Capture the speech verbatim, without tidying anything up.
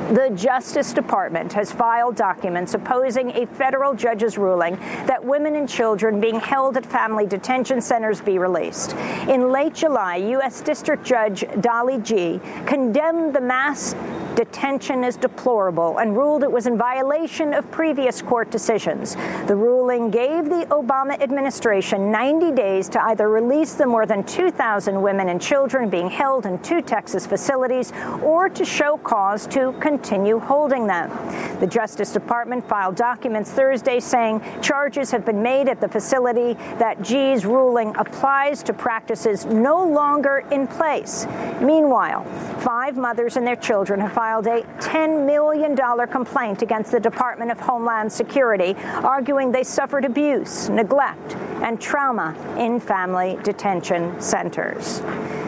The Justice Department has filed documents opposing a federal judge's ruling that women and children being held at family detention centers be released. In late July, U S District Judge Dolly Gee condemned the mass detention as deplorable and ruled it was in violation of previous court decisions. The ruling gave the Obama administration ninety days to either release the more than two thousand women and children being held in two Texas facilities or to show cause to continue holding them. The Justice Department filed documents Thursday saying charges have been made at the facility that Gee's ruling applies to practices no longer in place. Meanwhile, five mothers and their children have filed a ten million dollars complaint against the Department of Homeland Security, arguing they suffered abuse, neglect, and trauma in family detention centers.